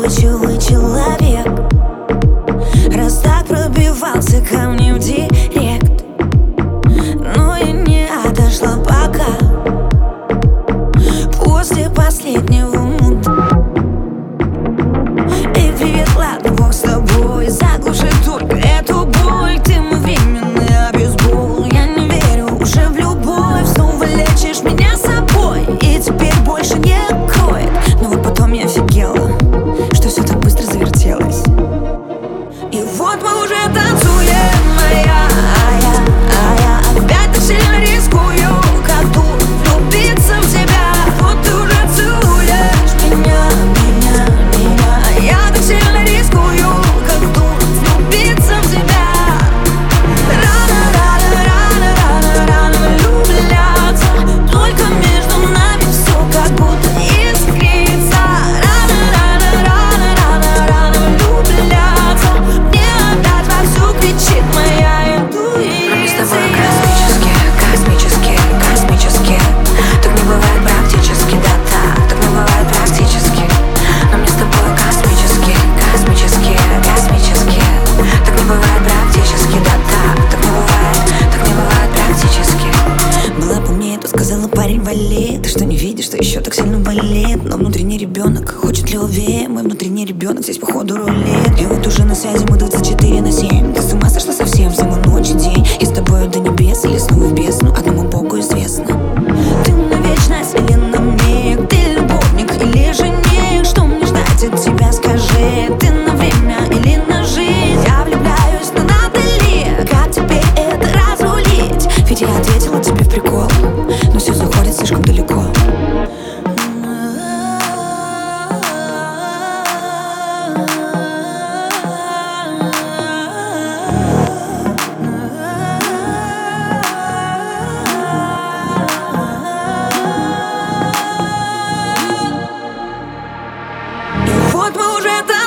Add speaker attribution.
Speaker 1: Доверчивый человек, раз так пробивался ко мне в директ. Но я не отошла пока, после последнего мута. Эй, привет, ладно, бог с тобой, заглуши только эту боль. Ты мой временный обезбол, я не верю уже в любовь. Снова лечишь меня собой, и теперь больше не кроет. Но вот потом я офигела, что все так быстро завертелось. И вот мы уже танцуем, а я опять так сильно рискую, как тут влюбиться в тебя. Вот ты уже целуешь меня, а я так сильно рискую, как тут влюбиться в тебя. Рано влюбляться, только между нами все как будто искрится. Рано влюбляться, мне опять вовсю кричит моя интуиция.
Speaker 2: Мы с тобой космические. Так не бывает практически, да так не бывает практически. Но мне с тобой космические. Так не бывает практически, да так не бывает практически.
Speaker 1: Была бы мне, то сказала: парень, вали. Ты что, не видишь, что еще так сильно болит? Но внутренний ребенок хочет любви. Мой внутренний ребенок здесь походу рулит. И вот уже на связи мы 24/7. Ты с ума сошла совсем, взяла ночь и день. И с тобой до небес или снова в бездну, одному Богу известно. Ты на вечность или на миг? Ты любовник или жених? Что мне ждать от тебя, скажи? Ты на время или на жизнь? Я влюбляюсь, но надо ли? Как теперь это разрулить? Ведь я ответила тебе в прикол, но все заходит слишком далеко. И вот мы уже